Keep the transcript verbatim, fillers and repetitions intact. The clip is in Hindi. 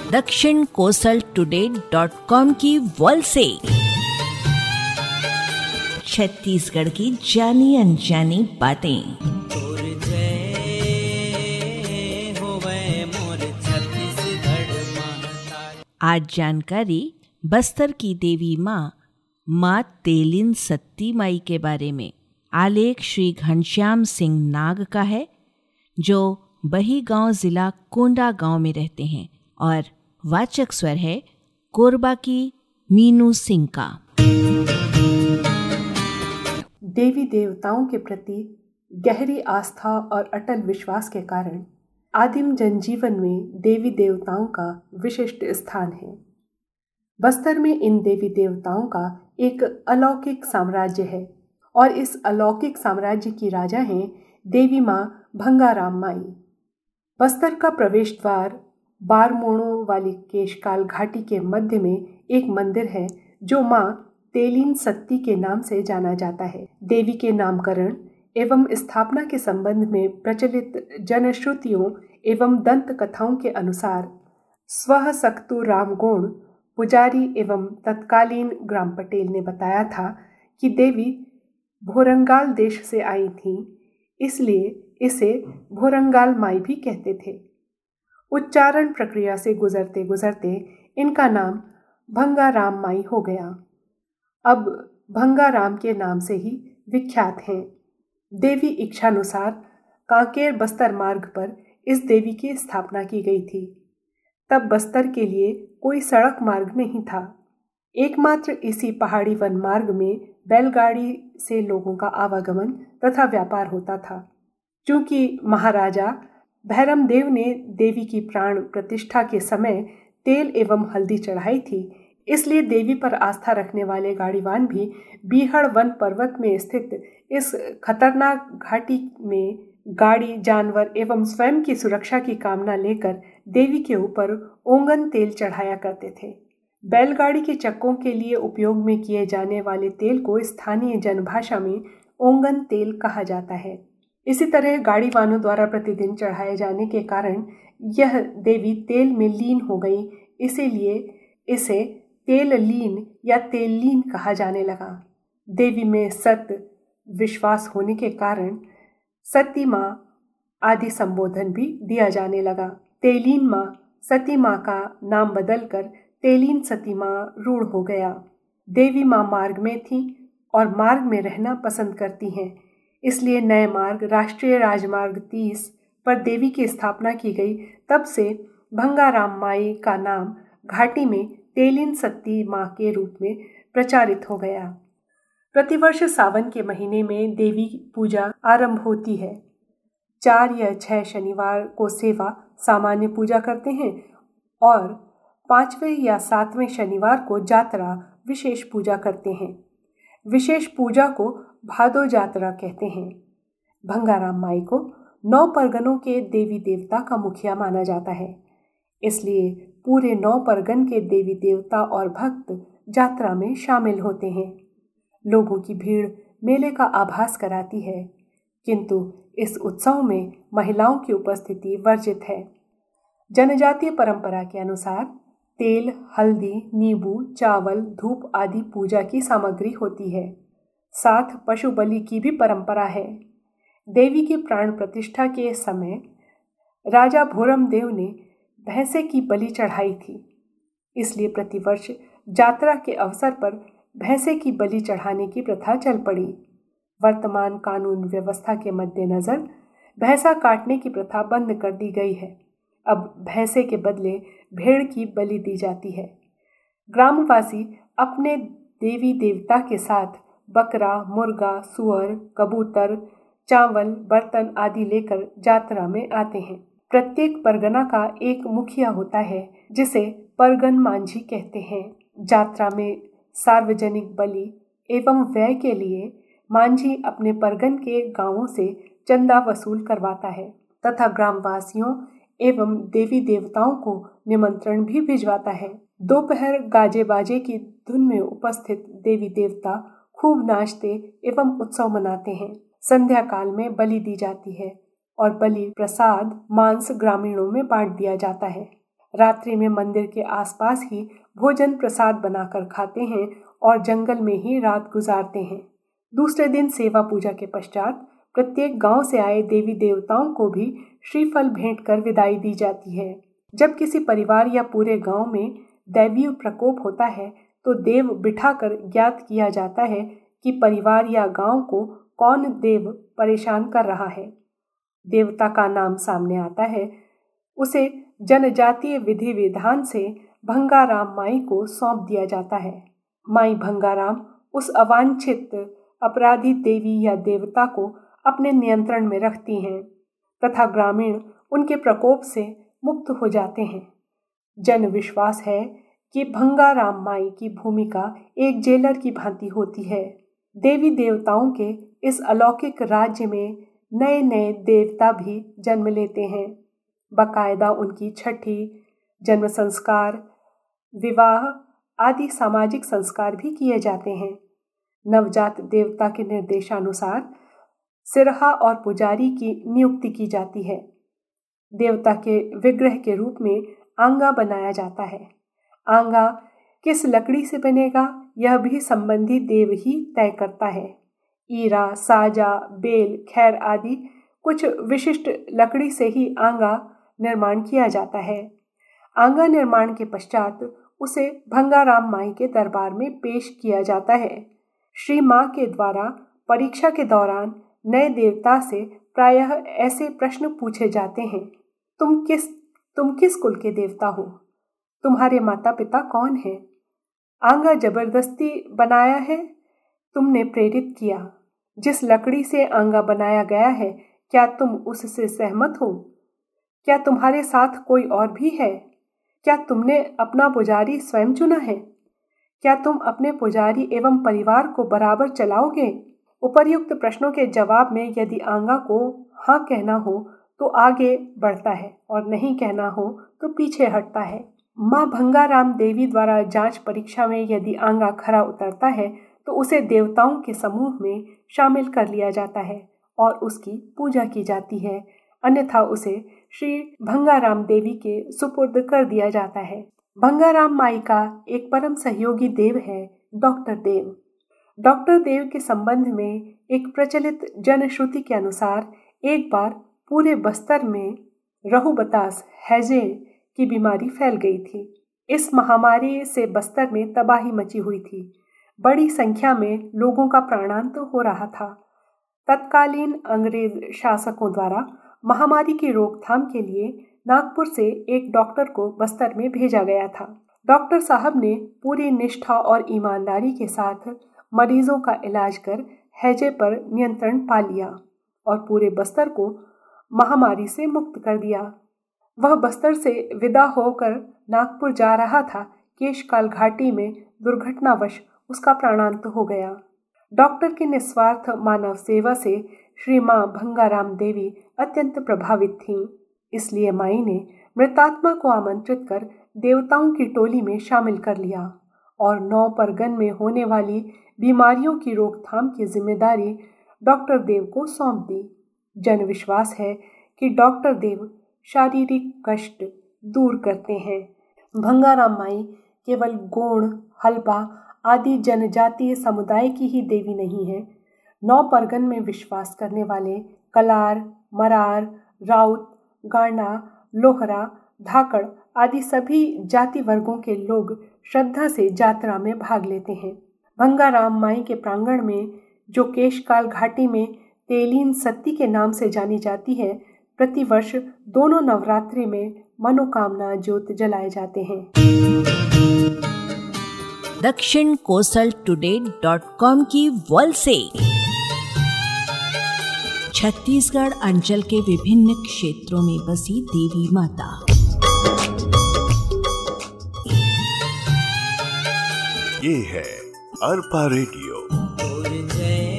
दक्षिण कोसल टुडे डॉट कॉम की वॉल से। छत्तीसगढ़ की जानी अनजानी बातें। आज जानकारी बस्तर की देवी माँ माँ तेलिन सत्ती माई के बारे में। आलेख श्री घनश्याम सिंह नाग का है, जो बही गांव जिला कोंडा गांव में रहते हैं, और वाचक स्वर है कोरबा की मीनू सिंह का। देवी देवताओं के प्रति गहरी आस्था और अटल विश्वास के कारण आदिम जनजीवन में देवी देवताओं का विशिष्ट स्थान है। बस्तर में इन देवी देवताओं का एक अलौकिक साम्राज्य है और इस अलौकिक साम्राज्य की राजा हैं देवी माँ भंगाराम माई। बस्तर का प्रवेश द्वार बारमोड़ों वाली केशकाल घाटी के मध्य में एक मंदिर है जो माँ तेलिन सत्ती के नाम से जाना जाता है। देवी के नामकरण एवं स्थापना के संबंध में प्रचलित जनश्रुतियों एवं दंत कथाओं के अनुसार स्वः सक्तु रामगोण पुजारी एवं तत्कालीन ग्राम पटेल ने बताया था कि देवी भोरंगाल देश से आई थीं, इसलिए इसे भोरंगाल माई भी कहते थे। उच्चारण प्रक्रिया से गुजरते गुजरते इनका नाम भंगाराम माई हो गया। अब भंगाराम के नाम से ही विख्यात हैं। देवी इच्छानुसार कांकेर बस्तर मार्ग पर इस देवी की स्थापना की गई थी। तब बस्तर के लिए कोई सड़क मार्ग नहीं था। एकमात्र इसी पहाड़ी वन मार्ग में बैलगाड़ी से लोगों का आवागमन तथा व्यापार होता था। क्योंकि महाराजा भैरमदेव ने देवी की प्राण प्रतिष्ठा के समय तेल एवं हल्दी चढ़ाई थी, इसलिए देवी पर आस्था रखने वाले गाड़ीवान भी बीहड़ वन पर्वत में स्थित इस खतरनाक घाटी में गाड़ी, जानवर एवं स्वयं की सुरक्षा की कामना लेकर देवी के ऊपर ओंगन तेल चढ़ाया करते थे। बैलगाड़ी के चक्कों के लिए उपयोग में किए जाने वाले तेल को स्थानीय जनभाषा में ओंगन तेल कहा जाता है। इसी तरह गाड़ीवानों द्वारा प्रतिदिन चढ़ाए जाने के कारण यह देवी तेल में लीन हो गई, इसीलिए इसे तेल लीन या तेल लीन कहा जाने लगा। देवी में सत्य विश्वास होने के कारण सती माँ आदि संबोधन भी दिया जाने लगा। तेलीन माँ सती माँ का नाम बदलकर तेलीन सती माँ रूढ़ हो गया। देवी माँ मार्ग में थी और मार्ग में रहना पसंद करती हैं, इसलिए नए मार्ग राष्ट्रीय राजमार्ग तीस पर देवी की स्थापना की गई। तब से भंगाराम माई का नाम घाटी में तेलिन सत्ती माँ के रूप में प्रचारित हो गया। प्रतिवर्ष सावन के महीने में देवी पूजा आरंभ होती है। चार या छह शनिवार को सेवा सामान्य पूजा करते हैं और पांचवें या सातवें शनिवार को जात्रा विशेष पूजा करते हैं। विशेष पूजा को भादो जात्रा कहते हैं। भंगाराम माई को नौ परगनों के देवी देवता का मुखिया माना जाता है, इसलिए पूरे नौ परगन के देवी देवता और भक्त जात्रा में शामिल होते हैं। लोगों की भीड़ मेले का आभास कराती है, किंतु इस उत्सव में महिलाओं की उपस्थिति वर्जित है। जनजातीय परंपरा के अनुसार तेल, हल्दी, नींबू, चावल, धूप आदि पूजा की सामग्री होती है। साथ पशु बलि की भी परंपरा है। देवी की प्राण प्रतिष्ठा के समय राजा भोरमदेव ने भैंसे की बलि चढ़ाई थी, इसलिए प्रतिवर्ष जात्रा के अवसर पर भैंसे की बलि चढ़ाने की प्रथा चल पड़ी। वर्तमान कानून व्यवस्था के मद्देनजर भैंसा काटने की प्रथा बंद कर दी गई है। अब भैंसे के बदले भेड़ की बलि दी जाती है। ग्रामवासी अपने देवी देवता के साथ बकरा, मुर्गा, सुअर, कबूतर, चावल, बर्तन आदि लेकर जात्रा में आते हैं। प्रत्येक परगना का एक मुखिया होता है, जिसे परगन मांझी कहते हैं। जात्रा में सार्वजनिक बलि एवं व्यय के लिए मांझी अपने परगन के गांवों से चंदा वसूल करवाता है तथा ग्रामवासियों एवं देवी देवताओं को निमंत्रण भी भिजवाता है। दोपहर गाजे बाजे की धुन में उपस्थित देवी देवता खूब नाचते एवं उत्सव मनाते हैं। संध्या काल में बलि दी जाती है और बलि प्रसाद मांस ग्रामीणों में बांट दिया जाता है। रात्रि में मंदिर के आसपास ही भोजन प्रसाद बनाकर खाते हैं और जंगल में ही रात गुजारते हैं। दूसरे दिन सेवा पूजा के पश्चात प्रत्येक गांव से आए देवी देवताओं को भी श्रीफल भेंट कर विदाई दी जाती है। जब किसी परिवार या पूरे गांव में दैवीय प्रकोप होता है तो देव बिठाकर ज्ञात किया जाता है कि परिवार या गांव को कौन देव परेशान कर रहा है। देवता का नाम सामने आता है, उसे जनजातीय विधि विधान से भंगाराम माई को सौंप दिया जाता है। माई भंगाराम उस अवांछित अपराधी देवी या देवता को अपने नियंत्रण में रखती हैं तथा ग्रामीण उनके प्रकोप से मुक्त हो जाते हैं। जन विश्वास है कि भंगाराम माई की भूमिका एक जेलर की भांति होती है। देवी देवताओं के इस अलौकिक राज्य में नए नए देवता भी जन्म लेते हैं। बाकायदा उनकी छठी, जन्म संस्कार, विवाह आदि सामाजिक संस्कार भी किए जाते हैं। नवजात देवता के निर्देशानुसार सिरहा और पुजारी की नियुक्ति की जाती है। देवता के विग्रह के रूप में आंगा बनाया जाता है। आंगा किस लकड़ी से बनेगा यह भी संबंधी देव ही तय करता है। ईरा, साजा, बेल, खैर आदि कुछ विशिष्ट लकड़ी से ही आंगा निर्माण किया जाता है। आंगा निर्माण के पश्चात उसे भंगाराम माई के दरबार में पेश किया जाता है। श्री माँ के द्वारा परीक्षा के दौरान नए देवता से प्रायः ऐसे प्रश्न पूछे जाते हैं, तुम किस तुम किस कुल के देवता हो? तुम्हारे माता पिता कौन हैं? आंगा जबरदस्ती बनाया है? तुमने प्रेरित किया? जिस लकड़ी से आंगा बनाया गया है, क्या तुम उससे सहमत हो? क्या तुम्हारे साथ कोई और भी है? क्या तुमने अपना पुजारी स्वयं चुना है? क्या तुम अपने पुजारी एवं परिवार को बराबर चलाओगे? उपर्युक्त प्रश्नों के जवाब में यदि आंगा को हाँ कहना हो तो आगे बढ़ता है और नहीं कहना हो तो पीछे हटता है। माँ भंगाराम देवी द्वारा जांच परीक्षा में यदि आंगा खरा उतरता है तो उसे देवताओं के समूह में शामिल कर लिया जाता है और उसकी पूजा की जाती है, अन्यथा उसे श्री भंगाराम देवी के सुपुर्द कर दिया जाता है। भंगाराम माई का एक परम सहयोगी देव है डॉक्टर देव। डॉक्टर देव के संबंध में एक प्रचलित जनश्रुति के अनुसार एक बार पूरे बस्तर में रहू बतास हैजे की बीमारी फैल गई थी। इस महामारी से बस्तर में तबाही मची हुई थी। बड़ी संख्या में लोगों का प्राणांत हो रहा था। तत्कालीन अंग्रेज शासकों द्वारा महामारी की रोकथाम के लिए नागपुर से एक डॉक्टर को बस्तर में भेजा गया था। डॉक्टर साहब ने पूरी निष्ठा और ईमानदारी के साथ मरीजों का इलाज कर हैजे पर नियंत्रण पा लिया और पूरे बस्तर को महामारी से मुक्त कर दिया। वह बस्तर से विदा होकर नागपुर जा रहा था, केशकाल घाटी में दुर्घटनावश उसका प्राणांत हो गया। डॉक्टर की निस्वार्थ मानव सेवा से श्री माँ भंगाराम देवी अत्यंत प्रभावित थीं। इसलिए माई ने मृतात्मा को आमंत्रित कर देवताओं की टोली में शामिल कर लिया और नौ परगन में होने वाली बीमारियों की रोकथाम की जिम्मेदारी डॉक्टर देव को सौंप दी। जन विश्वास है कि डॉक्टर देव शारीरिक कष्ट दूर करते हैं। भंगाराम माई केवल गोंड, हल्बा आदि जनजातीय समुदाय की ही देवी नहीं है। नौ परगन में विश्वास करने वाले कलार, मरार, राउत, गांडा, लोहरा, धाकड़ आदि सभी जाति वर्गों के लोग श्रद्धा से यात्रा में भाग लेते हैं। भंगाराम माई के प्रांगण में, जो केशकाल घाटी में तेलीन सत्ती के नाम से जानी जाती है, प्रतिवर्ष दोनों नवरात्रि में मनोकामना ज्योत जलाए जाते हैं। Dakshin Kosal today dot com की वॉल से छत्तीसगढ़ अंचल के विभिन्न क्षेत्रों में बसी देवी माता। ये है अरपा रेडियो।